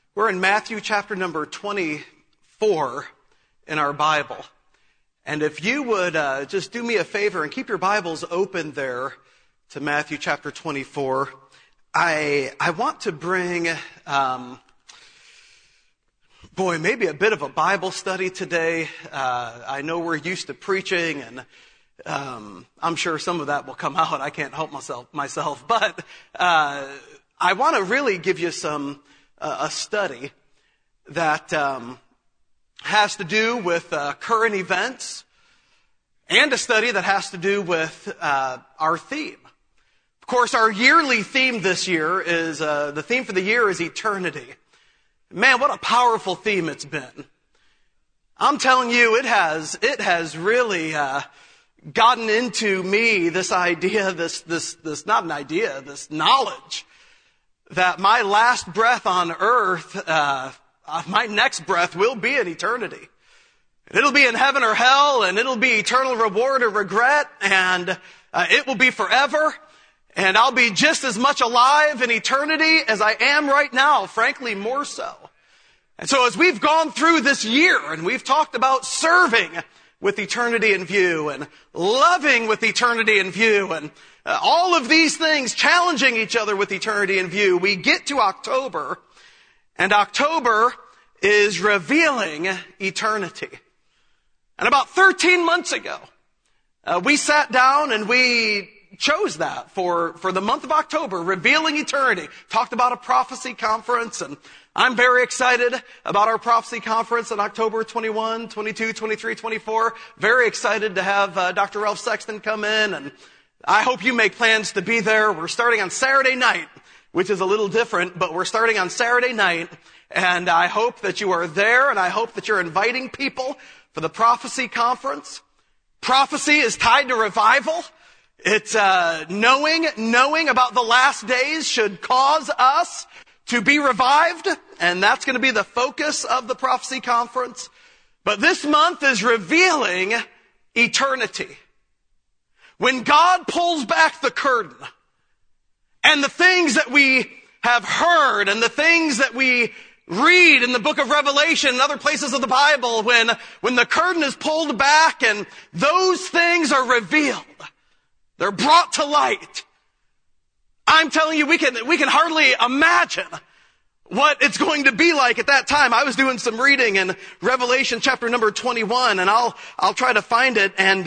We're in Matthew chapter number 24 in our Bible. And if you would just do me a favor and keep your Bibles open there to Matthew chapter 24, I want to bring, maybe a bit of a Bible study today. I know we're used to preaching, and I'm sure some of that will come out. I can't help myself. But I want to really give you a study that has to do with current events, and a study that has to do with our theme. Of course, our yearly theme this year is, the theme for the year is eternity. Man, what a powerful theme it's been. I'm telling you, it has really gotten into me this idea, this not an idea, this knowledge that my last breath on earth, my next breath will be in eternity. It'll be in heaven or hell, and it'll be eternal reward or regret, and it will be forever. And I'll be just as much alive in eternity as I am right now, frankly, more so. And so as we've gone through this year, and we've talked about serving with eternity in view, and loving with eternity in view, and all of these things challenging each other with eternity in view, we get to October, and October is revealing eternity. And about 13 months ago, we sat down and we chose that for the month of October, revealing eternity. Talked about a prophecy conference, and I'm very excited about our prophecy conference on October 21, 22, 23, 24. Very excited to have Dr. Ralph Sexton come in, and I hope you make plans to be there. We're starting on Saturday night, which is a little different, but we're starting on Saturday night, and I hope that you are there, and I hope that you're inviting people for the prophecy conference. Prophecy is tied to revival. It's knowing about the last days should cause us to be revived, and that's going to be the focus of the prophecy conference. But this month is revealing eternity. When God pulls back the curtain, and the things that we have heard, and the things that we read in the book of Revelation and other places of the Bible, when the curtain is pulled back and those things are revealed, they're brought to light. I'm telling you, we can hardly imagine what it's going to be like at that time. I was doing some reading in Revelation chapter number 21, and I'll try to find it, and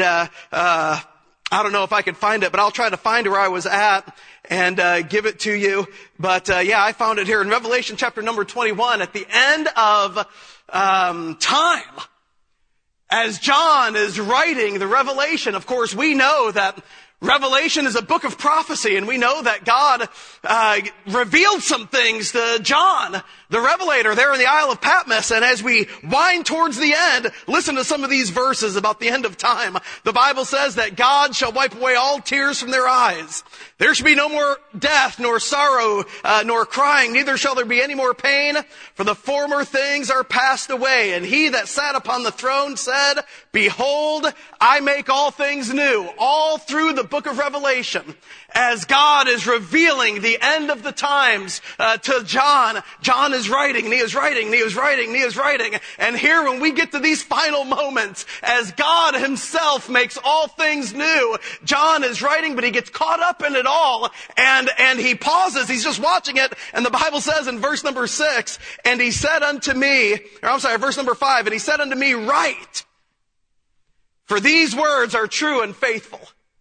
I don't know if I can find it, but I'll try to find where I was at and give it to you. But I found it here in Revelation chapter number 21 at the end of time. As John is writing the Revelation, of course, we know that Revelation is a book of prophecy, and we know that God revealed some things to John, the Revelator, there in the Isle of Patmos. And as we wind towards the end, listen to some of these verses about the end of time. The Bible says that God shall wipe away all tears from their eyes. There shall be no more death, nor sorrow, nor crying, neither shall there be any more pain, for the former things are passed away. And he that sat upon the throne said, Behold, I make all things new. All through the book of Revelation, as God is revealing the end of the times to John, John is writing, and he is writing, and he is writing, and he is writing. And here when we get to these final moments, as God himself makes all things new, John is writing, but he gets caught up in it all, and he pauses, he's just watching it, and the Bible says in verse number 6, and he said unto me, verse number 5, and he said unto me, Write, for these words are true and faithful.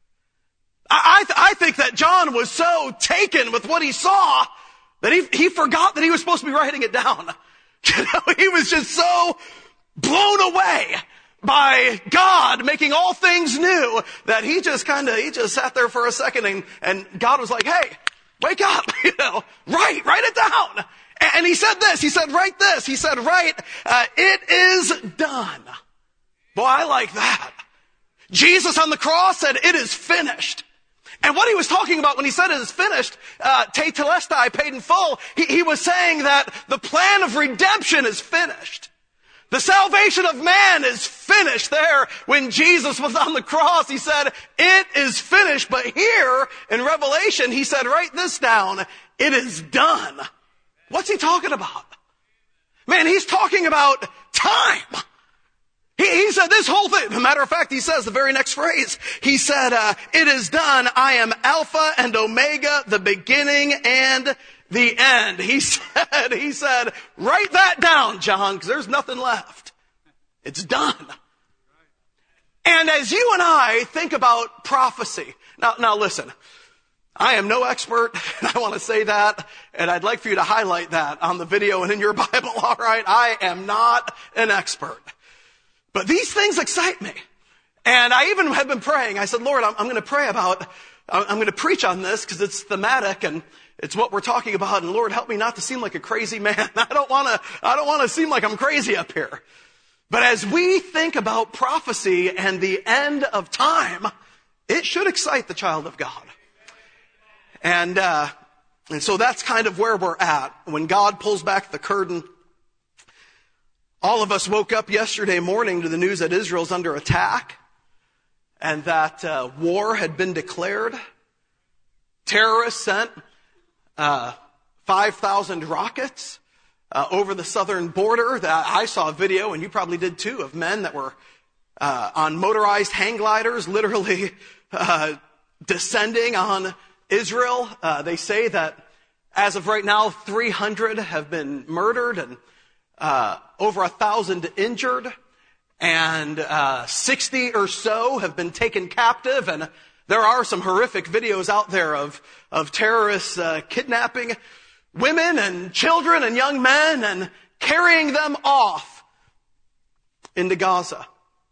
I think that John was so taken with what he saw that he forgot that he was supposed to be writing it down. He was just so blown away by God making all things new that he just sat there for a second, and God was like, Hey, wake up, write it down. And he said this, he said, Write this. He said, Write, it is done. Boy, I like that. Jesus on the cross said, It is finished. And what he was talking about when he said it is finished, te telestai, paid in full, he was saying that the plan of redemption is finished. The salvation of man is finished there. When Jesus was on the cross, he said, it is finished. But here in Revelation, he said, write this down. It is done. What's he talking about? Man, he's talking about time. He said this whole thing. As a matter of fact, he says the very next phrase. He said, it is done. I am Alpha and Omega, the beginning and the end. He said, write that down, John, because there's nothing left. It's done. And as you and I think about prophecy, now listen, I am no expert, and I want to say that, and I'd like for you to highlight that on the video and in your Bible, all right? I am not an expert. But these things excite me. And I even have been praying. I said, Lord, I'm going to pray about, I'm going to preach on this because it's thematic and it's what we're talking about. And Lord, help me not to seem like a crazy man. I don't want to seem like I'm crazy up here. But as we think about prophecy and the end of time, it should excite the child of God. And so that's kind of where we're at. When God pulls back the curtain, all of us woke up yesterday morning to the news that Israel's under attack and that war had been declared. Terrorists sent 5,000 rockets over the southern border. I saw a video, and you probably did too, of men that were on motorized hang gliders, literally descending on Israel. They say that as of right now, 300 have been murdered and over 1,000 injured, and 60 or so have been taken captive. And there are some horrific videos out there of terrorists kidnapping women and children and young men and carrying them off into Gaza.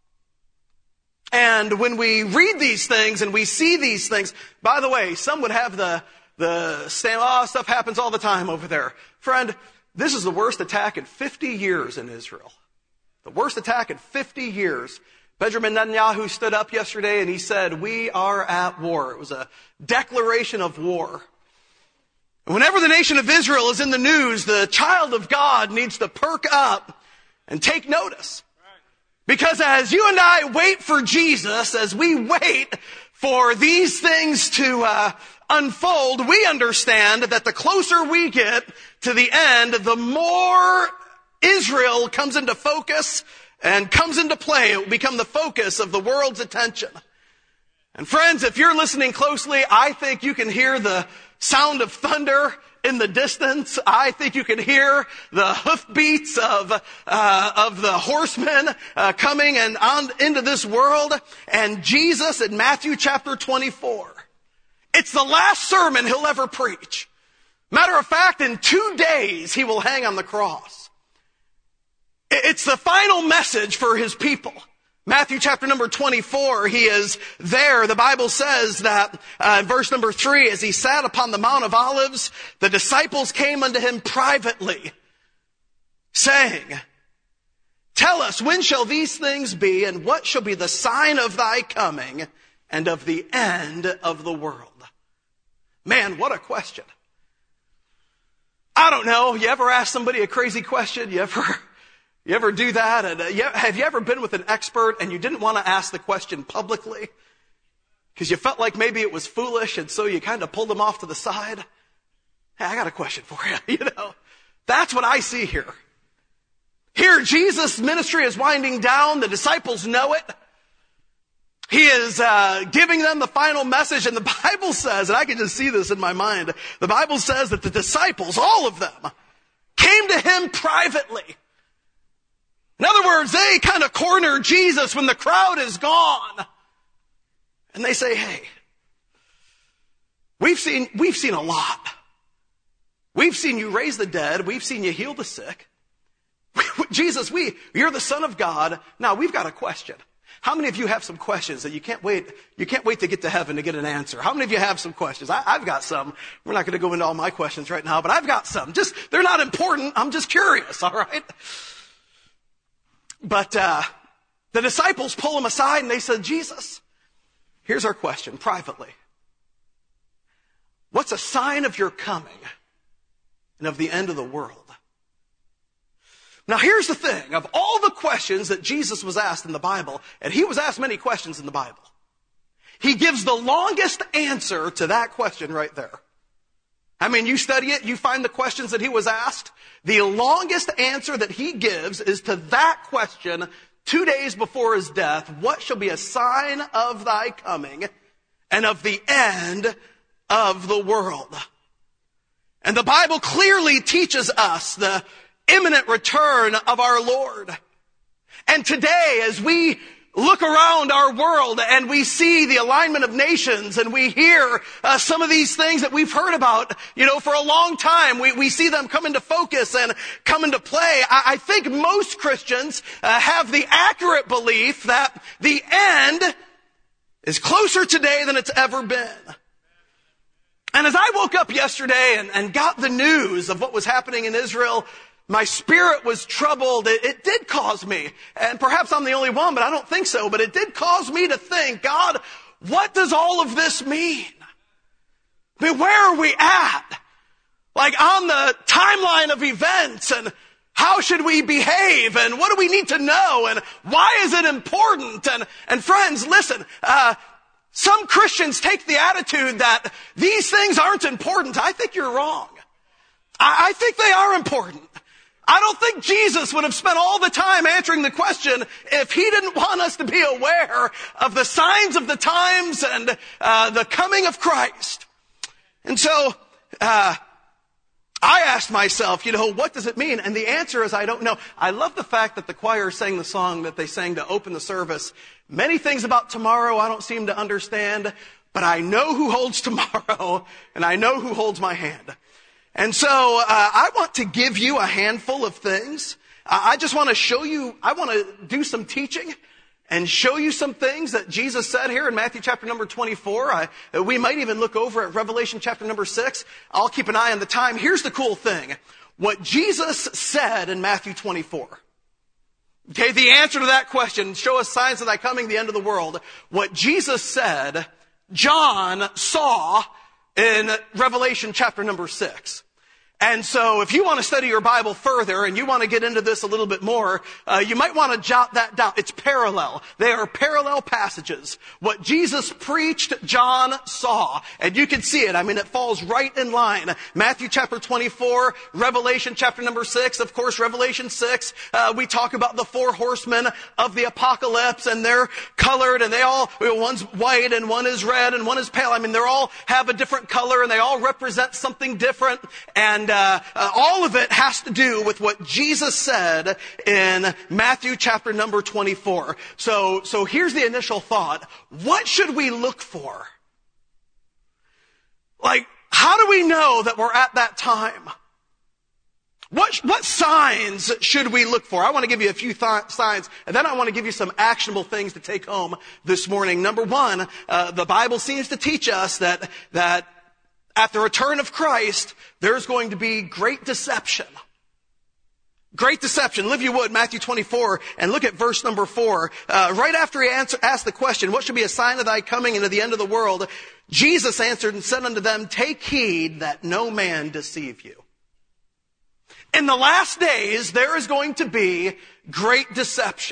And when we read these things and we see these things, by the way, some would have the stuff happens all the time over there. Friend, this is the worst attack in 50 years in Israel. The worst attack in 50 years. Benjamin Netanyahu stood up yesterday and he said, we are at war. It was a declaration of war. And whenever the nation of Israel is in the news, the child of God needs to perk up and take notice. Because as you and I wait for Jesus, as we wait for these things to unfold, we understand that the closer we get to the end, the more Israel comes into focus and comes into play. It will become the focus of the world's attention. And friends, if you're listening closely, I think you can hear the sound of thunder in the distance. I think you can hear the hoofbeats of the horsemen coming and on into this world. And Jesus in Matthew chapter 24. It's the last sermon he'll ever preach. Matter of fact, in 2 days, he will hang on the cross. It's the final message for his people. Matthew chapter number 24, he is there. The Bible says that, verse number 3, as he sat upon the Mount of Olives, the disciples came unto him privately, saying, tell us, when shall these things be, and what shall be the sign of thy coming and of the end of the world? Man, what a question. I don't know. You ever ask somebody a crazy question? You ever do that? And have you ever been with an expert and you didn't want to ask the question publicly because you felt like maybe it was foolish, and so you kind of pulled them off to the side? Hey, I got a question for you. That's what I see here. Here, Jesus' ministry is winding down. The disciples know it. He is giving them the final message, and the Bible says, and I can just see this in my mind, the Bible says that the disciples, all of them, came to him privately. In other words, they kind of corner Jesus when the crowd is gone. And they say, hey, we've seen a lot. We've seen you raise the dead. We've seen you heal the sick. Jesus, you're the Son of God. Now we've got a question. How many of you have some questions that you can't wait to get to heaven to get an answer? How many of you have some questions? I've got some. We're not going to go into all my questions right now, but I've got some. They're not important. I'm just curious, all right? But the disciples pull him aside and they said, Jesus, here's our question privately. What's a sign of your coming and of the end of the world? Now here's the thing. Of all the questions that Jesus was asked in the Bible, and he was asked many questions in the Bible, he gives the longest answer to that question right there. I mean, you study it, you find the questions that he was asked. The longest answer that he gives is to that question 2 days before his death. What shall be a sign of thy coming and of the end of the world? And the Bible clearly teaches us the imminent return of our Lord. And today, as we look around our world and we see the alignment of nations and we hear some of these things that we've heard about, for a long time, we see them come into focus and come into play. I think most Christians have the accurate belief that the end is closer today than it's ever been. And as I woke up yesterday and got the news of what was happening in Israel, my spirit was troubled. It did cause me, and perhaps I'm the only one, but I don't think so, but it did cause me to think, God, what does all of this mean? I mean, where are we at? Like on the timeline of events, and how should we behave, and what do we need to know, and why is it important? And friends, listen, some Christians take the attitude that these things aren't important. I think you're wrong. I think they are important. I don't think Jesus would have spent all the time answering the question if he didn't want us to be aware of the signs of the times and the coming of Christ. And so I asked myself, what does it mean? And the answer is I don't know. I love the fact that the choir sang the song that they sang to open the service. Many things about tomorrow I don't seem to understand, but I know who holds tomorrow, and I know who holds my hand. And so I want to give you a handful of things. I just want to show you, I want to do some teaching and show you some things that Jesus said here in Matthew chapter number 24. We might even look over at Revelation chapter number 6. I'll keep an eye on the time. Here's the cool thing. What Jesus said in Matthew 24. Okay, the answer to that question, show us signs of thy coming, the end of the world. What Jesus said, John saw in Revelation chapter number 6. And so if you want to study your Bible further and you want to get into this a little bit more, you might want to jot that down. It's parallel. They are parallel passages. What Jesus preached, John saw. And you can see it. I mean, it falls right in line. Matthew chapter 24, Revelation chapter number 6. Of course, Revelation 6, we talk about the 4 horsemen of the apocalypse, and they're colored, and they all, one's white and one is red and one is pale. I mean, they all have a different color and they all represent something different. And all of it has to do with what Jesus said in Matthew chapter number 24. So here's the initial thought. What should we look for? Like, how do we know that we're at that time? What signs should we look for? I want to give you a few signs, and then I want to give you some actionable things to take home this morning. Number one, the Bible seems to teach us that at the return of Christ, there's going to be great deception. Great deception. Live you would, Matthew 24, and look at verse number 4. Right after he asked the question, what should be a sign of thy coming into the end of the world? Jesus answered and said unto them, take heed that no man deceive you. In the last days, there is going to be great deception.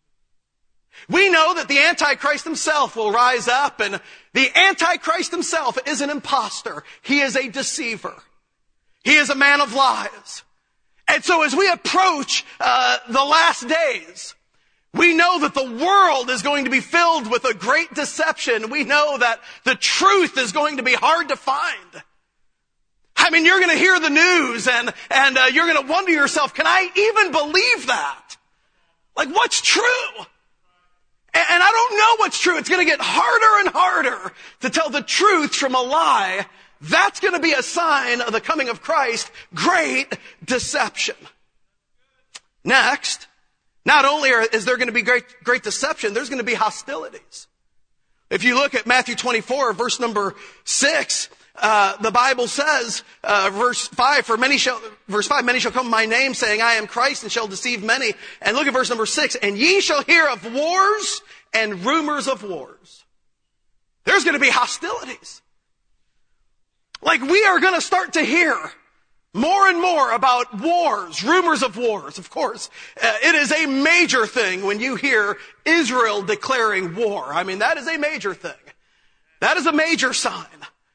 We know that the Antichrist himself will rise up, and the Antichrist himself is an imposter. He is a deceiver. He is a man of lies. And so as we approach the last days, we know that the world is going to be filled with a great deception. We know that the truth is going to be hard to find. I mean, you're going to hear the news and you're going to wonder to yourself, can I even believe that? Like, what's true? And I don't know what's true. It's going to get harder and harder to tell the truth from a lie. That's going to be a sign of the coming of Christ. Great deception. Next, not only is there going to be great deception, there's going to be hostilities. If you look at Matthew 24, verse number 6, the Bible says, verse 5, many shall come in my name, saying, I am Christ, and shall deceive many. And look at verse number 6, and ye shall hear of wars and rumors of wars. There's going to be hostilities. Like, we are going to start to hear more and more about wars, rumors of wars. Of course, it is a major thing when you hear Israel declaring war. I mean, that is a major thing. That is a major sign.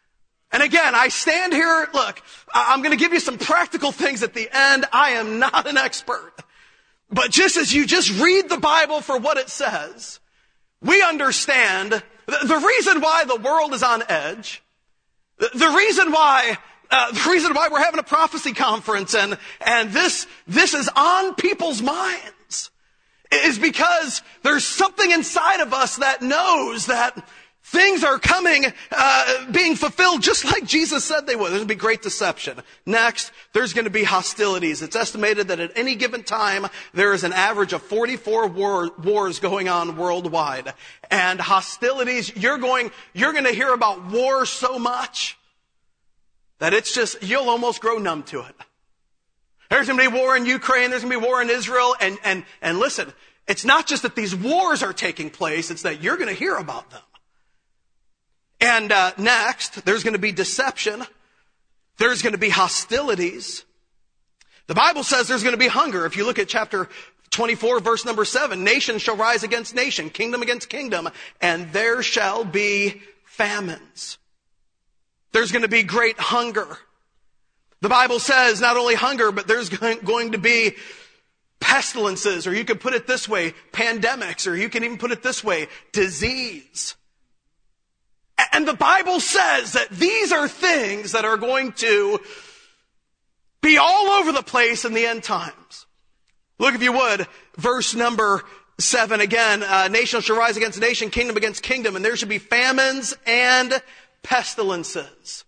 And again, I stand here, look, I'm going to give you some practical things at the end. I am not an expert. But just as you just read the Bible for what it says, we understand the reason why the world is on edge, the reason why we're having a prophecy conference and this is on people's minds is because there's something inside of us that knows that things are coming, being fulfilled just like Jesus said they would. There's going to be great deception. Next, there's going to be hostilities. It's estimated that at any given time, there is an average of 44 wars going on worldwide. And hostilities, you're going to hear about war so much that it's just, you'll almost grow numb to it. There's going to be war in Ukraine. There's going to be war in Israel. And listen, it's not just that these wars are taking place. It's that you're going to hear about them. And next, there's going to be deception. There's going to be hostilities. The Bible says there's going to be hunger. If you look at chapter 24, verse number 7, nation shall rise against nation, kingdom against kingdom, and there shall be famines. There's going to be great hunger. The Bible says not only hunger, but there's going to be pestilences, or you could put it this way, pandemics, or you can even put it this way, disease. And the Bible says that these are things that are going to be all over the place in the end times. Look, if you would, verse number 7 again. Nation shall rise against nation, kingdom against kingdom, and there shall be famines and pestilences.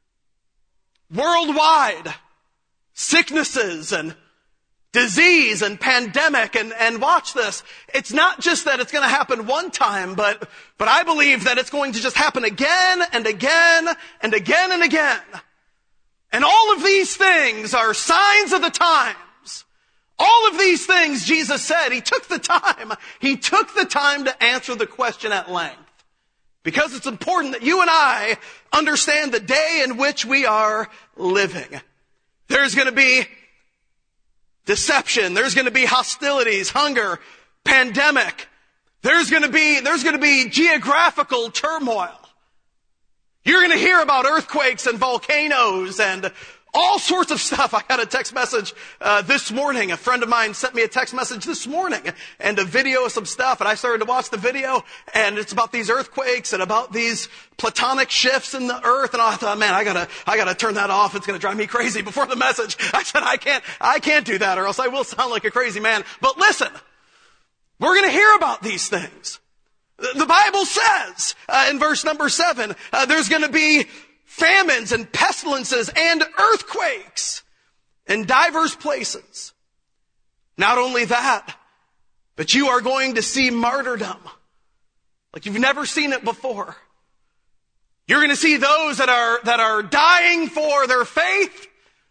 Worldwide, sicknesses and disease and pandemic, and watch this. It's not just that it's going to happen one time, but I believe that it's going to just happen again and again and again and again. And all of these things are signs of the times. All of these things, Jesus said, He took the time to answer the question at length. Because it's important that you and I understand the day in which we are living. There's going to be deception. There's going to be hostilities, hunger, pandemic. There's going to be geographical turmoil. You're going to hear about earthquakes and volcanoes and all sorts of stuff. I got a text message this morning. A friend of mine sent me a text message this morning and a video of some stuff. And I started to watch the video, and it's about these earthquakes and about these platonic shifts in the earth. And I thought, man, I gotta turn that off. It's going to drive me crazy. Before the message, I said, I can't do that, or else I will sound like a crazy man. But listen, we're going to hear about these things. The Bible says in verse number 7, there's going to be famines and pestilences and earthquakes in diverse places. Not only that, but you are going to see martyrdom like you've never seen it before. You're going to see those that are dying for their faith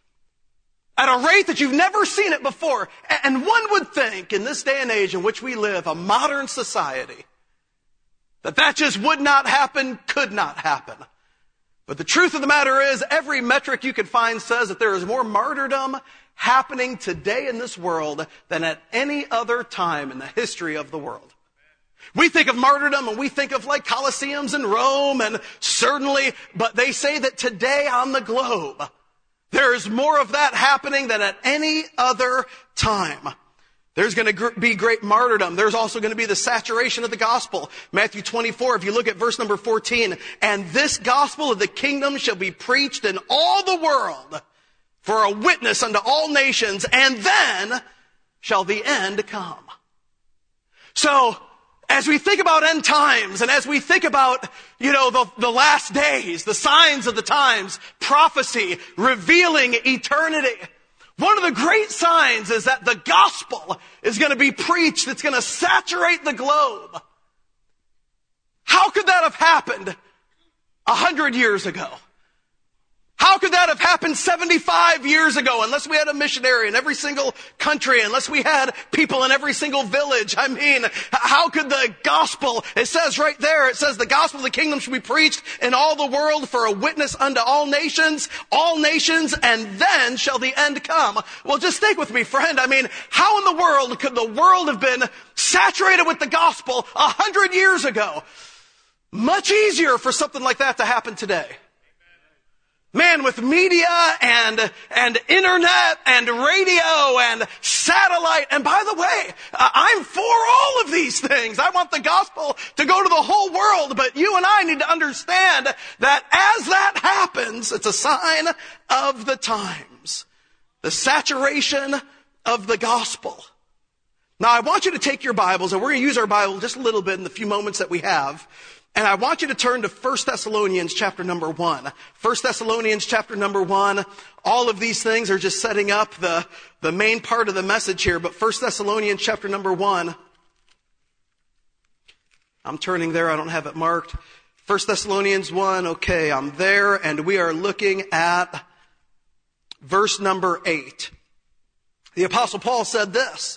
at a rate that you've never seen it before. And one would think in this day and age in which we live, a modern society, that just would not happen, could not happen. But the truth of the matter is, every metric you can find says that there is more martyrdom happening today in this world than at any other time in the history of the world. We think of martyrdom and we think of like Colosseums in Rome, and certainly, but they say that today on the globe, there is more of that happening than at any other time. There's going to be great martyrdom. There's also going to be the saturation of the gospel. Matthew 24, if you look at verse number 14, and this gospel of the kingdom shall be preached in all the world for a witness unto all nations, and then shall the end come. So, as we think about end times, and as we think about, the last days, the signs of the times, prophecy, revealing eternity, one of the great signs is that the gospel is going to be preached. It's going to saturate the globe. How could that have happened 100 years ago? How could that have happened 75 years ago unless we had a missionary in every single country, unless we had people in every single village? I mean, how could the gospel, it says right there, it says the gospel of the kingdom should be preached in all the world for a witness unto all nations, and then shall the end come. Well, just think with me, friend. I mean, how in the world could the world have been saturated with the gospel 100 years ago? Much easier for something like that to happen today. Man, with media and internet and radio and satellite. And by the way, I'm for all of these things. I want the gospel to go to the whole world. But you and I need to understand that as that happens, it's a sign of the times. The saturation of the gospel. Now, I want you to take your Bibles, and we're going to use our Bible just a little bit in the few moments that we have. And I want you to turn to 1 Thessalonians chapter number 1. 1 Thessalonians chapter number 1. All of these things are just setting up the main part of the message here. But 1 Thessalonians chapter number 1. I'm turning there. I don't have it marked. 1 Thessalonians 1. Okay, I'm there. And we are looking at verse number 8. The Apostle Paul said this.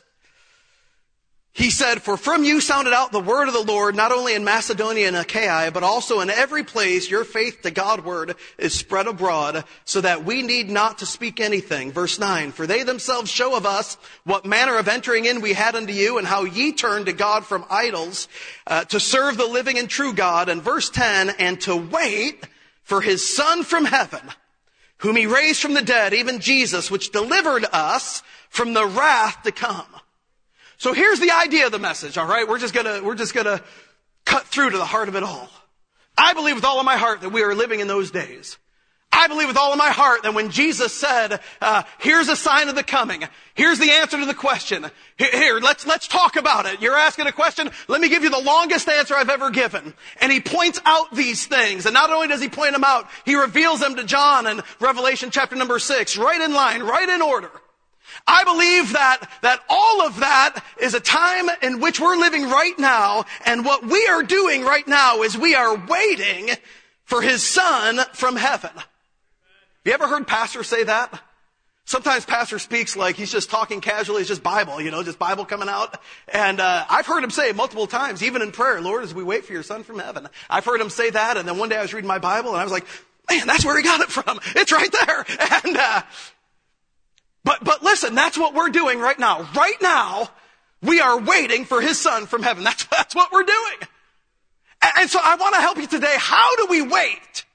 He said, "For from you sounded out the word of the Lord, not only in Macedonia and Achaia, but also in every place your faith to Godward is spread abroad, so that we need not to speak anything." Verse 9, "For they themselves show of us what manner of entering in we had unto you, and how ye turned to God from idols, to serve the living and true God." And verse 10, "And to wait for his Son from heaven, whom he raised from the dead, even Jesus, which delivered us from the wrath to come." So here's the idea of the message, all right? We're just gonna cut through to the heart of it all. I believe with all of my heart that we are living in those days. I believe with all of my heart that when Jesus said, here's a sign of the coming. Here's the answer to the question. Here, let's talk about it. You're asking a question. Let me give you the longest answer I've ever given. And he points out these things. And not only does he point them out, he reveals them to John in Revelation chapter number 6, right in line, right in order. I believe that all of that is a time in which we're living right now, and what we are doing right now is we are waiting for his Son from heaven. You ever heard pastors say that? Sometimes pastor speaks like he's just talking casually, it's just Bible, just Bible coming out. And I've heard him say multiple times, even in prayer, "Lord, as we wait for your Son from heaven." I've heard him say that, and then one day I was reading my Bible, and I was like, man, that's where he got it from. It's right there. And But listen, that's what we're doing right now. Right now, we are waiting for his Son from heaven. That's what we're doing. And so I want to help you today. How do we wait?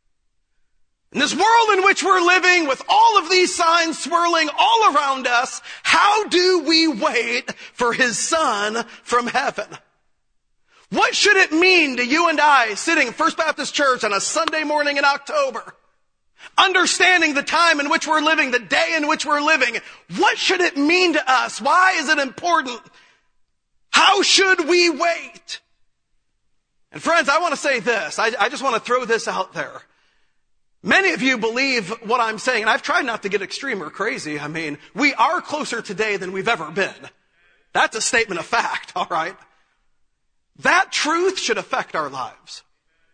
In this world in which we're living, with all of these signs swirling all around us, how do we wait for his Son from heaven? What should it mean to you and I sitting in First Baptist Church on a Sunday morning in October? Understanding the time in which we're living, the day in which we're living. What should it mean to us? Why is it important? How should we wait? And friends, I want to say this. I just want to throw this out there. Many of you believe what I'm saying, and I've tried not to get extreme or crazy. I mean, we are closer today than we've ever been. That's a statement of fact, all right? That truth should affect our lives.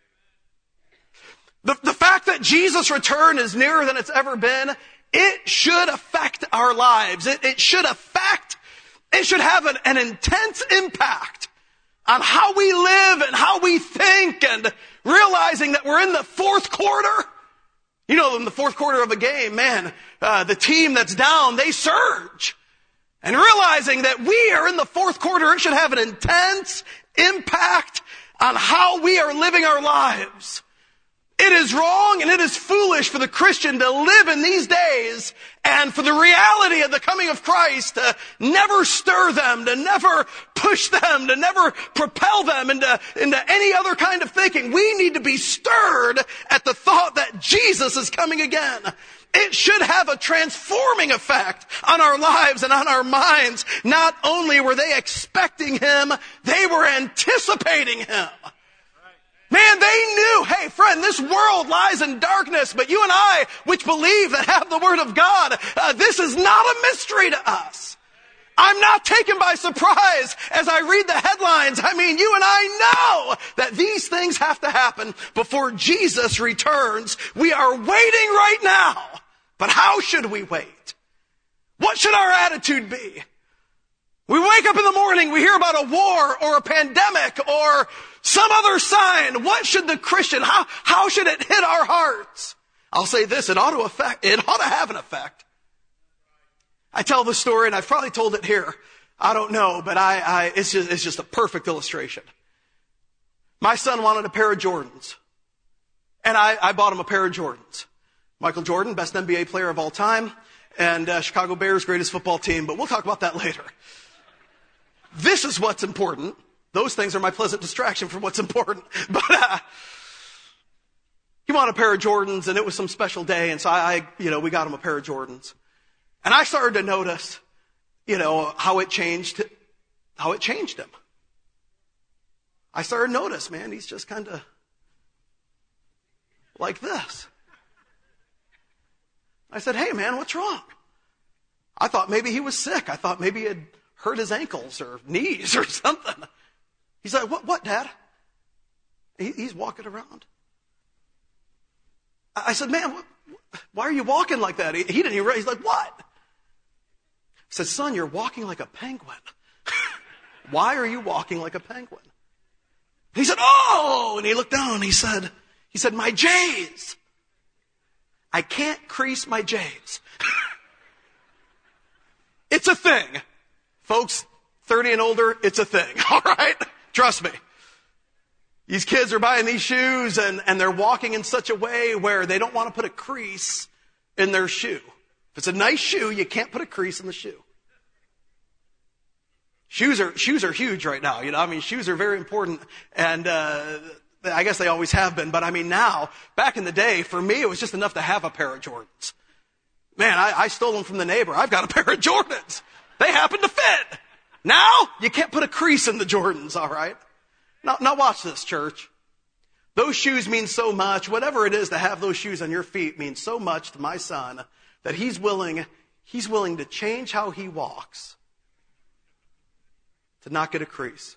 The fact that Jesus' return is nearer than it's ever been, it should affect our lives. It should have an intense impact on how we live and how we think, and realizing that we're in the fourth quarter. In the fourth quarter of a game, man, the team that's down, they surge. And realizing that we are in the fourth quarter, it should have an intense impact on how we are living our lives. It is wrong and it is foolish for the Christian to live in these days and for the reality of the coming of Christ to never stir them, to never push them, to never propel them into any other kind of thinking. We need to be stirred at the thought that Jesus is coming again. It should have a transforming effect on our lives and on our minds. Not only were they expecting him, they were anticipating him. Man, they knew, hey friend, this world lies in darkness, but you and I, which believe that have the Word of God, this is not a mystery to us. I'm not taken by surprise as I read the headlines. I mean, you and I know that these things have to happen before Jesus returns. We are waiting right now. But how should we wait? What should our attitude be? We wake up in the morning, we hear about a war or a pandemic or some other sign. What should the Christian, how should it hit our hearts? I'll say this, it ought to have an effect. I tell the story, and I've probably told it here. I don't know, but it's just a perfect illustration. My son wanted a pair of Jordans, and I bought him a pair of Jordans. Michael Jordan, best NBA player of all time, and Chicago Bears, greatest football team, but we'll talk about that later. This is what's important. Those things are my pleasant distraction from what's important. But he wanted a pair of Jordans, and it was some special day, and so we got him a pair of Jordans. And I started to notice, how it changed him. I started to notice, man, he's just kind of like this. I said, hey, man, what's wrong? I thought maybe he was sick. I thought maybe he had hurt his ankles or knees or something. He's like, what, Dad? He's walking around. I said, man, why are you walking like that? He didn't even realize. He's like, what? I said, son, you're walking like a penguin. Why are you walking like a penguin? He said, oh, and he looked down and he said, my J's. I can't crease my J's. It's a thing. Folks, 30 and older, it's a thing. All right? Trust me. These kids are buying these shoes and they're walking in such a way where they don't want to put a crease in their shoe. If it's a nice shoe, you can't put a crease in the shoe. Shoes are huge right now. Shoes are very important, and I guess they always have been. But now, back in the day, for me, it was just enough to have a pair of Jordans. Man, I stole them from the neighbor. I've got a pair of Jordans. They happen to fit. Now, you can't put a crease in the Jordans, all right? Now watch this, church. Those shoes mean so much. Whatever it is to have those shoes on your feet means so much to my son that he's willing to change how he walks to not get a crease.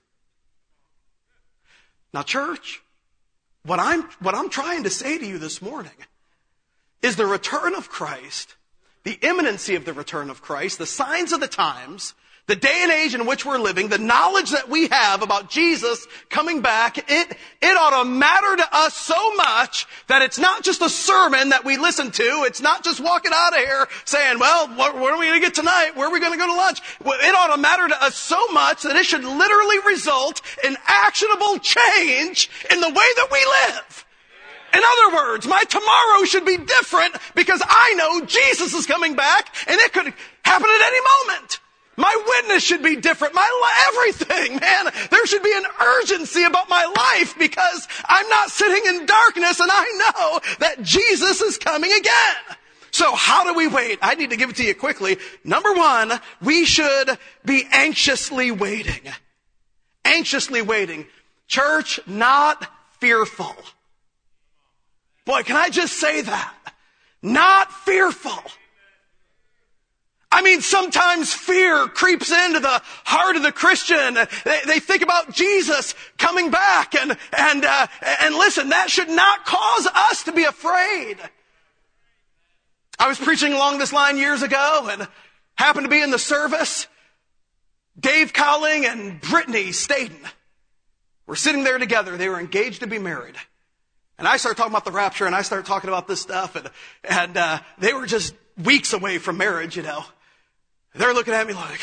Now, church, what I'm trying to say to you this morning is the return of Christ, the imminency of the return of Christ, the signs of the times, the day and age in which we're living, the knowledge that we have about Jesus coming back, it ought to matter to us so much that it's not just a sermon that we listen to. It's not just walking out of here saying, well, what are we going to get tonight? Where are we going to go to lunch? It ought to matter to us so much that it should literally result in actionable change in the way that we live. In other words, my tomorrow should be different because I know Jesus is coming back and it could happen at any moment. My witness should be different. Everything, man. There should be an urgency about my life because I'm not sitting in darkness and I know that Jesus is coming again. So how do we wait? I need to give it to you quickly. Number one, we should be anxiously waiting. Anxiously waiting. Church, not fearful. Boy, can I just say that? Not fearful. Sometimes fear creeps into the heart of the Christian. They think about Jesus coming back and listen, that should not cause us to be afraid. I was preaching along this line years ago and happened to be in the service. Dave Cowling and Brittany Staten were sitting there together. They were engaged to be married. And I started talking about the rapture and I started talking about this stuff and they were just weeks away from marriage, They're looking at me like,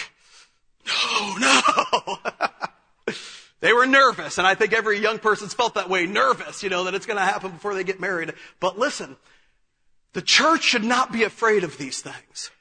no. They were nervous, and I think every young person's felt that way, nervous, that it's going to happen before they get married. But listen, the church should not be afraid of these things.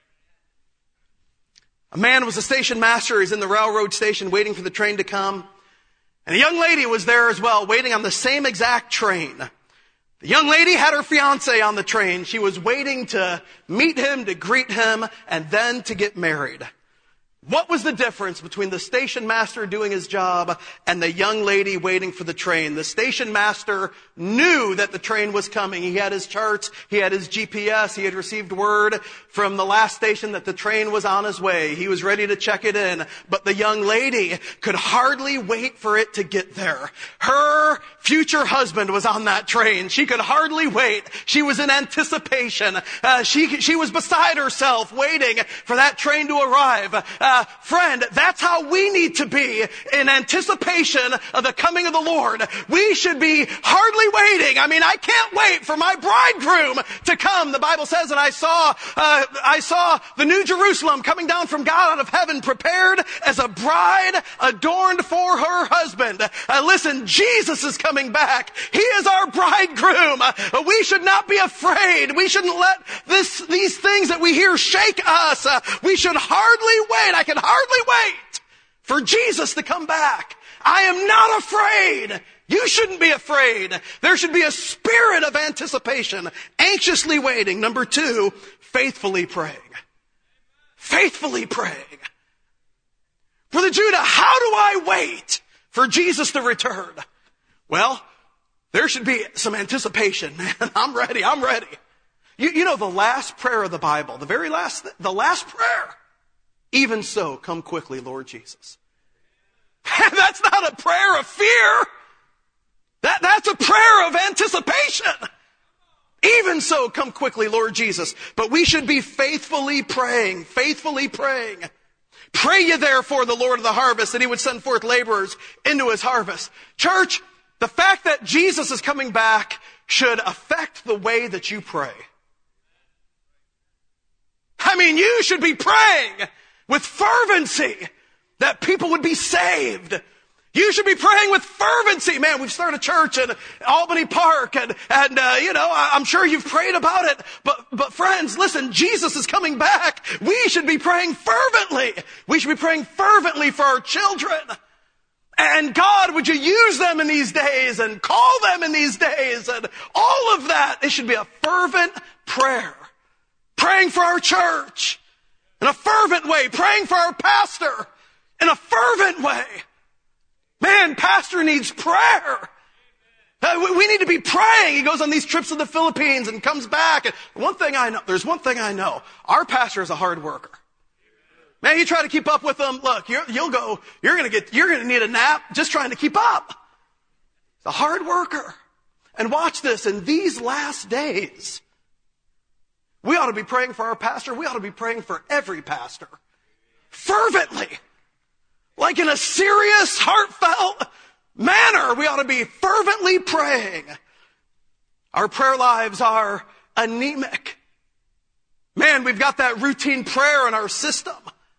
A man was a station master. He's in the railroad station waiting for the train to come. And a young lady was there as well, waiting on the same exact train. The young lady had her fiance on the train. She was waiting to meet him, to greet him, and then to get married. What was the difference between the station master doing his job and the young lady waiting for the train? The station master knew that the train was coming. He had his charts. He had his GPS. He had received word from the last station that the train was on his way. He was ready to check it in. But the young lady could hardly wait for it to get there. Her future husband was on that train. She could hardly wait. She was in anticipation. She was beside herself waiting for that train to arrive. friend, that's how we need to be in anticipation of the coming of the Lord. We should be hardly waiting. I mean, I can't wait for my bridegroom to come. The Bible says, and I saw the new Jerusalem coming down from God out of heaven, prepared as a bride adorned for her husband. Listen, Jesus is coming back. He is our bridegroom. We should not be afraid. We shouldn't let these things that we hear shake us. We should hardly wait. I can hardly wait for Jesus to come back. I am not afraid. You shouldn't be afraid. There should be a spirit of anticipation, anxiously waiting. Number 2, faithfully praying. Faithfully praying. Brother Judah, how do I wait for Jesus to return? Well, there should be some anticipation, man. I'm ready. You know the last prayer of the Bible, the last prayer. Even so, come quickly, Lord Jesus. That's not a prayer of fear. That's a prayer of anticipation. Even so, come quickly, Lord Jesus. But we should be faithfully praying. Pray ye therefore the Lord of the harvest that he would send forth laborers into his harvest. Church, the fact that Jesus is coming back should affect the way that you pray. I mean, you should be praying with fervency that people would be saved. You should be praying with fervency. Man, we've started a church in Albany Park and I'm sure you've prayed about it. But friends, listen, Jesus is coming back. We should be praying fervently. We should be praying fervently for our children. And God, would you use them in these days and call them in these days and all of that. It should be a fervent prayer. Praying for our church in a fervent way. Praying for our pastor in a fervent way. Man, pastor needs prayer. We need to be praying. He goes on these trips to the Philippines and comes back. And there's one thing I know. Our pastor is a hard worker. Man, you try to keep up with them. Look, you're going to need a nap just trying to keep up. He's a hard worker. And watch this, in these last days, we ought to be praying for our pastor. We ought to be praying for every pastor. Fervently. Like in a serious, heartfelt manner, we ought to be fervently praying. Our prayer lives are anemic. Man, we've got that routine prayer in our system.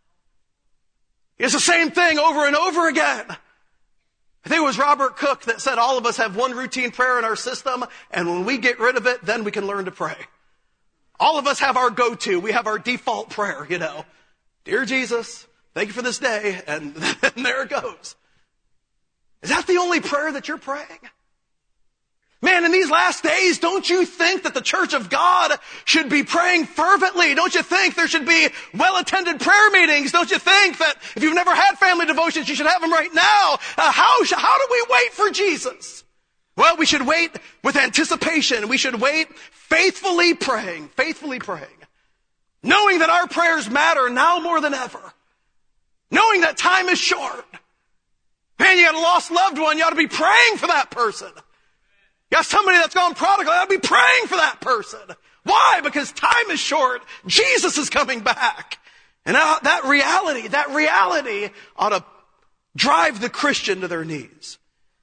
It's the same thing over and over again. I think it was Robert Cook that said all of us have one routine prayer in our system, and when we get rid of it, then we can learn to pray. All of us have our go-to. We have our default prayer, Dear Jesus, thank you for this day, and there it goes. Is that the only prayer that you're praying? Man, in these last days, don't you think that the church of God should be praying fervently? Don't you think there should be well-attended prayer meetings? Don't you think that if you've never had family devotions, you should have them right now? How do we wait for Jesus? Well, we should wait with anticipation. We should wait faithfully praying, knowing that our prayers matter now more than ever, knowing that time is short. Man, you got a lost loved one, you ought to be praying for that person. You got somebody that's gone prodigal, you ought to be praying for that person. Why? Because time is short. Jesus is coming back. And that reality ought to drive the Christian to their knees.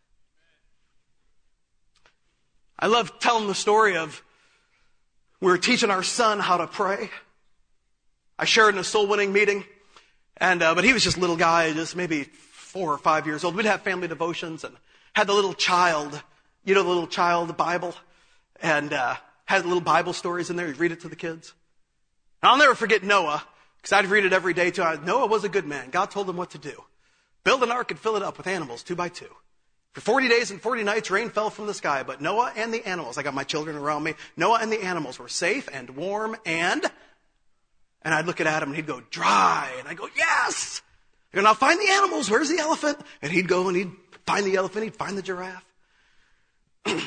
I love telling the story of we were teaching our son how to pray. I shared in a soul winning meeting, but he was just a little guy, just maybe 4 or 5 years old. We'd have family devotions and had the little child, the little child Bible, and had little Bible stories in there. He'd read it to the kids. And I'll never forget Noah, because I'd read it every day too. Noah was a good man. God told him what to do. Build an ark and fill it up with animals 2 by 2. For 40 days and 40 nights, rain fell from the sky, but Noah and the animals, I got my children around me, Noah and the animals were safe and warm and I'd look at Adam and he'd go, dry. And I'd go, yes! I go, now find the animals, where's the elephant? And he'd go and he'd find the elephant, he'd find the giraffe. And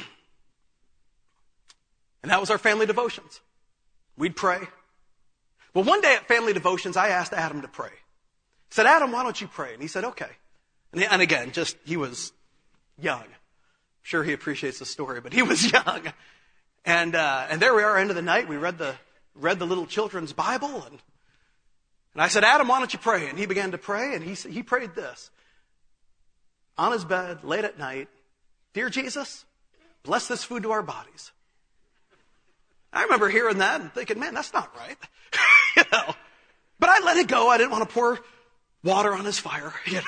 that was our family devotions. We'd pray. Well, one day at family devotions, I asked Adam to pray. I said, Adam, why don't you pray? And he said, okay. And again, he was young. I'm sure he appreciates the story, but he was young. And there we are, end of the night. We read the little children's Bible, And I said, Adam, why don't you pray? And he began to pray, and he prayed this. On his bed, late at night, Dear Jesus, bless this food to our bodies. I remember hearing that and thinking, man, that's not right. But I let it go. I didn't want to pour water on his fire,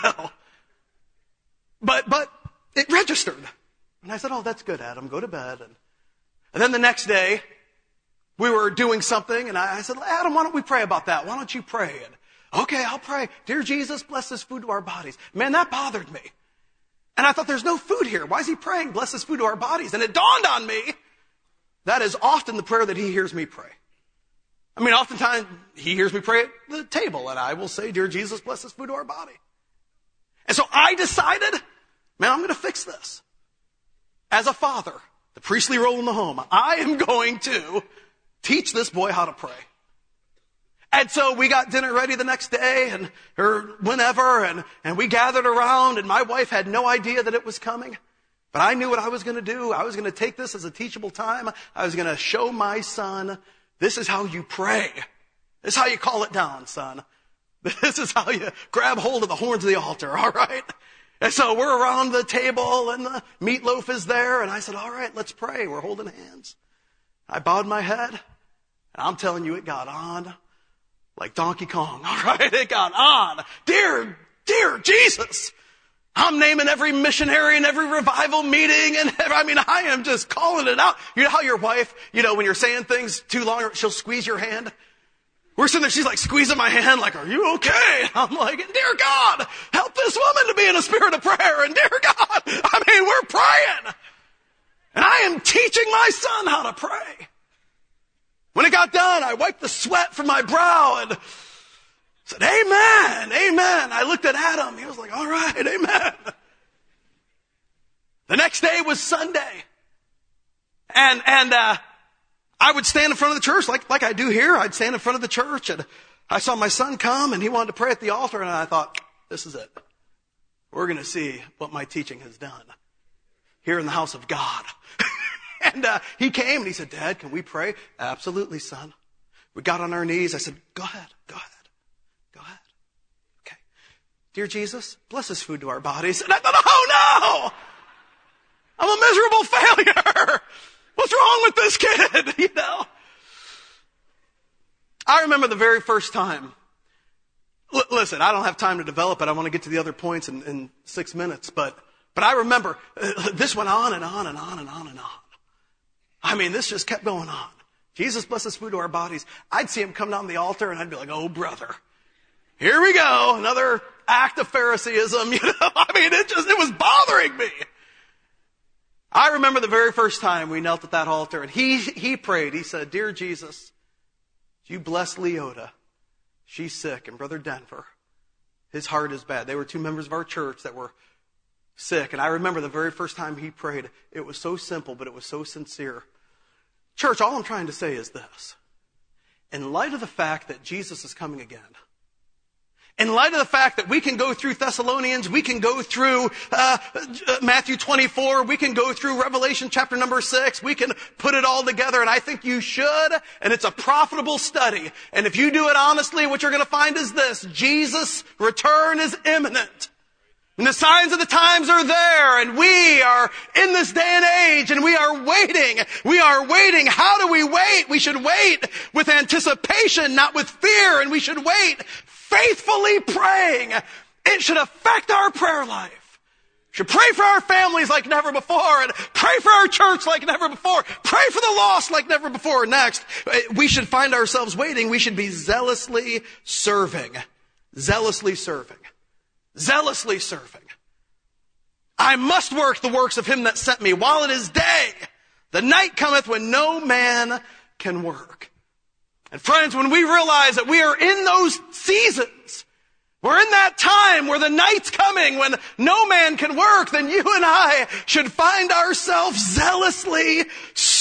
But it registered. And I said, oh, that's good, Adam. Go to bed. And then the next day, we were doing something, and I said, Adam, why don't we pray about that? Why don't you pray? And, okay, I'll pray. Dear Jesus, bless this food to our bodies. Man, that bothered me. And I thought, there's no food here. Why is he praying, bless this food to our bodies? And it dawned on me, that is often the prayer that he hears me pray. I mean, oftentimes, he hears me pray at the table, and I will say, Dear Jesus, bless this food to our body. And so I decided, man, I'm going to fix this. As a father, the priestly role in the home, I am going to teach this boy how to pray. And so we got dinner ready the next day or whenever, and we gathered around, and my wife had no idea that it was coming. But I knew what I was going to do. I was going to take this as a teachable time. I was going to show my son, this is how you pray. This is how you call it down, son. This is how you grab hold of the horns of the altar, all right? And so we're around the table, and the meatloaf is there, and I said, all right, let's pray. We're holding hands. I bowed my head, and I'm telling you, it got on like Donkey Kong, all right? It got on. Dear Jesus. I'm naming every missionary and every revival meeting, and I am just calling it out. You know how your wife, when you're saying things too long, she'll squeeze your hand? We're sitting there, she's like squeezing my hand, like, are you okay? And I'm like, dear God, help this woman to be in a spirit of prayer, and dear God, we're praying. And I am teaching my son how to pray. When it got done, I wiped the sweat from my brow and said, amen, amen. I looked at Adam. He was like, all right, amen. The next day was Sunday. And I would stand in front of the church like I do here. I'd stand in front of the church, and I saw my son come, and he wanted to pray at the altar, and I thought, this is it. We're going to see what my teaching has done here in the house of God. And he came, and he said, Dad, can we pray? Absolutely, son. We got on our knees. I said, go ahead. Okay. Dear Jesus, bless this food to our bodies. And I thought, oh no! I'm a miserable failure. What's wrong with this kid? I remember the very first time. Listen, I don't have time to develop it. I want to get to the other points in 6 minutes. But I remember this went on and on and on and on and on. This just kept going on. Jesus bless this food to our bodies. I'd see him come down the altar, and I'd be like, oh, brother. Here we go. Another act of Phariseeism. It was bothering me. I remember the very first time we knelt at that altar, and he prayed. He said, Dear Jesus, you bless Leota. She's sick. And Brother Denver, his heart is bad. They were two members of our church that were sick. And I remember the very first time he prayed, it was so simple, but it was so sincere. Church, all I'm trying to say is this. In light of the fact that Jesus is coming again, in light of the fact that we can go through Thessalonians, we can go through Matthew 24, we can go through Revelation chapter number 6, we can put it all together, and I think you should, and it's a profitable study. And if you do it honestly, what you're going to find is this: Jesus' return is imminent. And the signs of the times are there, and we are in this day and age, and we are waiting. We are waiting. How do we wait? We should wait with anticipation, not with fear, and we should wait faithfully praying. It should affect our prayer life. We should pray for our families like never before, and pray for our church like never before. Pray for the lost like never before. Next, we should find ourselves waiting. We should be zealously serving. Zealously serving. Zealously serving. I must work the works of him that sent me while it is day. The night cometh when no man can work. And friends, when we realize that we are in those seasons, we're in that time where the night's coming when no man can work, then you and I should find ourselves zealously serving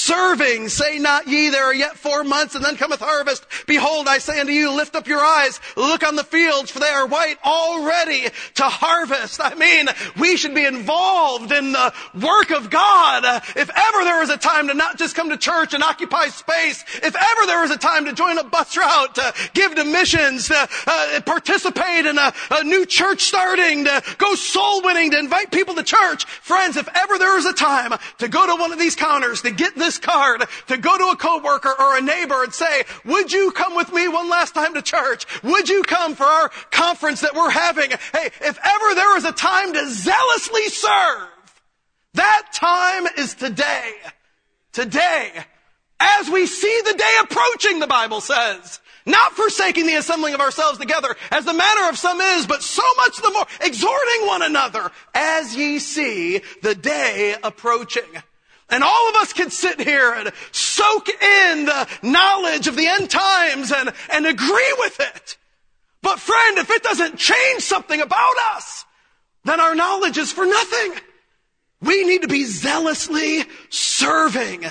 serving. Say not ye, there are yet 4 months, and then cometh harvest. Behold, I say unto you, lift up your eyes, look on the fields, for they are white already to harvest. I mean, we should be involved in the work of God. If ever there was a time to not just come to church and occupy space, if ever there was a time to join a bus route, to give to missions, to participate in a new church starting, to go soul winning, to invite people to church, friends, if ever there was a time to go to one of these counters, to get this card, to go to a coworker or a neighbor and say, would you come with me one last time to church? Would you come for our conference that we're having? Hey, if ever there was a time to zealously serve, that time is today. Today. As we see the day approaching, the Bible says, not forsaking the assembling of ourselves together, as the manner of some is, but so much the more, exhorting one another, as ye see the day approaching. And all of us can sit here and soak in the knowledge of the end times and agree with it. But friend, if it doesn't change something about us, then our knowledge is for nothing. We need to be zealously serving,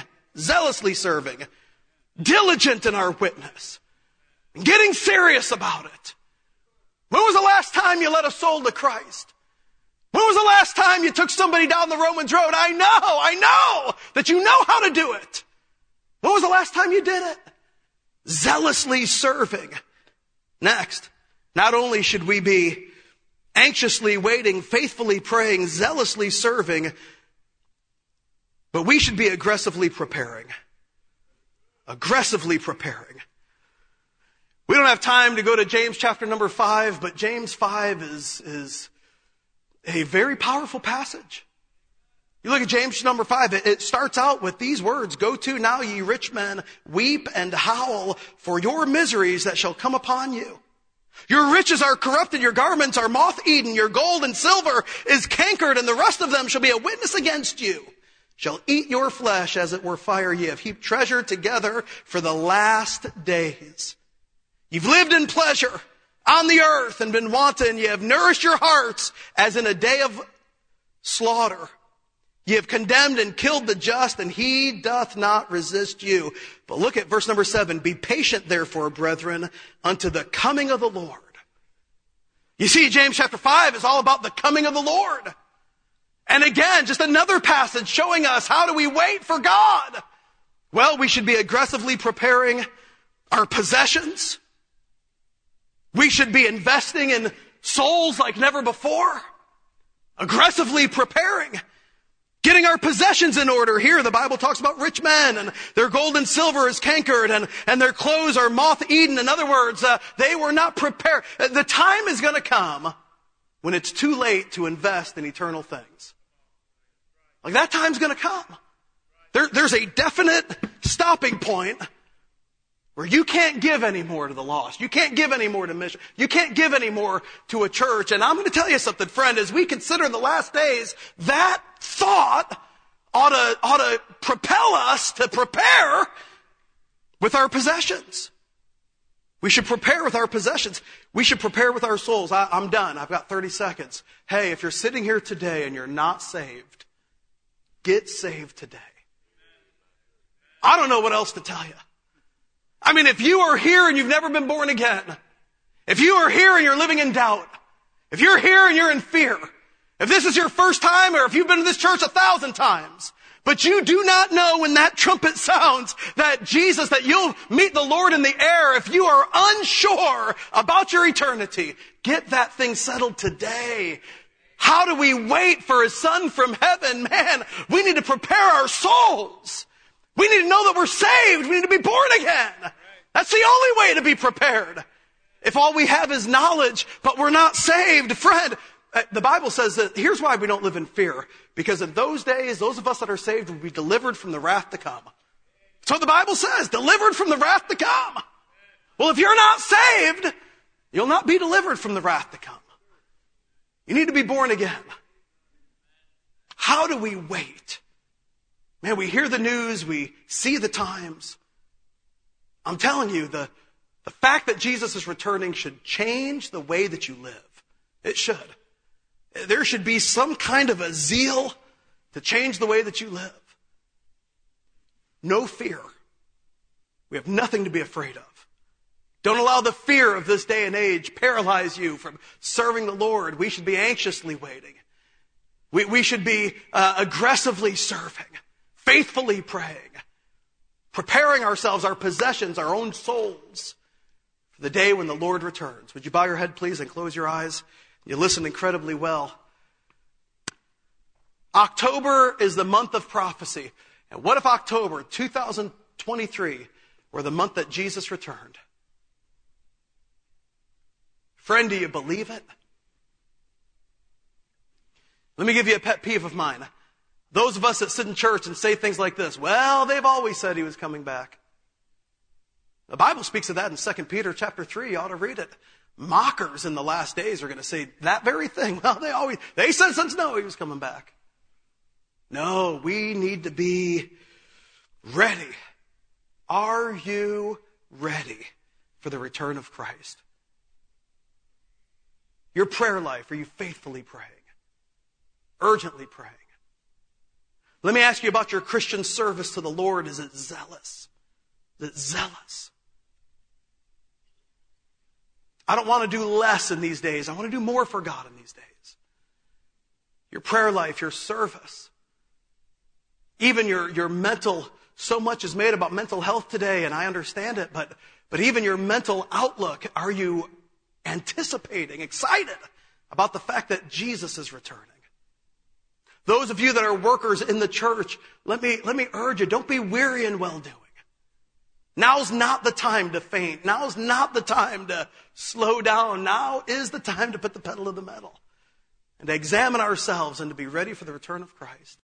diligent in our witness, getting serious about it. When was the last time you led a soul to Christ? When was the last time you took somebody down the Romans road? I know that you know how to do it. When was the last time you did it? Zealously serving. Next, not only should we be anxiously waiting, faithfully praying, zealously serving, but we should be aggressively preparing. Aggressively preparing. We don't have time to go to James chapter number 5, but James 5 is a very powerful passage. You look at James number 5, it starts out with these words, go to now ye rich men, weep and howl for your miseries that shall come upon you. Your riches are corrupted, your garments are moth-eaten, your gold and silver is cankered, and the rest of them shall be a witness against you. Shall eat your flesh as it were fire. Ye have heaped treasure together for the last days. You've lived in pleasure on the earth and been wanton. Ye have nourished your hearts as in a day of slaughter. Ye have condemned and killed the just, and he doth not resist you. But look at verse number 7. Be patient, therefore, brethren, unto the coming of the Lord. You see, James chapter 5 is all about the coming of the Lord. And again, just another passage showing us how do we wait for God? Well, we should be aggressively preparing our possessions. We should be investing in souls like never before. Aggressively preparing. Getting our possessions in order. Here, the Bible talks about rich men, and their gold and silver is cankered, and their clothes are moth-eaten. In other words, they were not prepared. The time is going to come when it's too late to invest in eternal things. Like that time's going to come. There's a definite stopping point where you can't give any more to the lost. You can't give any more to mission. You can't give any more to a church. And I'm going to tell you something, friend, as we consider the last days, that thought ought to propel us to prepare with our possessions. We should prepare with our possessions. We should prepare with our souls. I'm done. I've got 30 seconds. Hey, if you're sitting here today and you're not saved, get saved today. I don't know what else to tell you. I mean, if you are here and you've never been born again, if you are here and you're living in doubt, if you're here and you're in fear, if this is your first time or if you've been to this church 1,000 times, but you do not know when that trumpet sounds that you'll meet the Lord in the air, if you are unsure about your eternity, get that thing settled today. How do we wait for His Son from heaven? Man, we need to prepare our souls. We need to know that we're saved. We need to be born again. That's the only way to be prepared. If all we have is knowledge, but we're not saved, friend, the Bible says that here's why we don't live in fear. Because in those days, those of us that are saved will be delivered from the wrath to come. That's what the Bible says, delivered from the wrath to come. Well, if you're not saved, you'll not be delivered from the wrath to come. You need to be born again. How do we wait? Man, we hear the news, we see the times. I'm telling you, the fact that Jesus is returning should change the way that you live. It should. There should be some kind of a zeal to change the way that you live. no fear. We have nothing to be afraid of. Don't allow the fear of this day and age paralyze you from serving the Lord. We should be anxiously waiting. We should be aggressively serving, faithfully praying, preparing ourselves, our possessions, our own souls for the day when the Lord returns. Would you bow your head, please, and close your eyes? You listened incredibly well. October is the month of prophecy. And what if October 2023 were the month that Jesus returned? Friend, do you believe it? Let me give you a pet peeve of mine. Those of us that sit in church and say things like this, well, they've always said he was coming back. The Bible speaks of that in 2 Peter chapter 3. You ought to read it. Mockers in the last days are going to say that very thing. Well, they said since no, he was coming back. No, we need to be ready. Are you ready for the return of Christ? Your prayer life, are you faithfully praying? Urgently praying? Let me ask you about your Christian service to the Lord. Is it zealous? Is it zealous? I don't want to do less in these days. I want to do more for God in these days. Your prayer life, your service, even your mental, so much is made about mental health today, and I understand it, but even your mental outlook, are you anticipating, excited about the fact that Jesus is returning? Those of you that are workers in the church, let me urge you, don't be weary in well-doing. Now's not the time to faint. Now's not the time to slow down. Now is the time to put the pedal to the metal and to examine ourselves and to be ready for the return of Christ.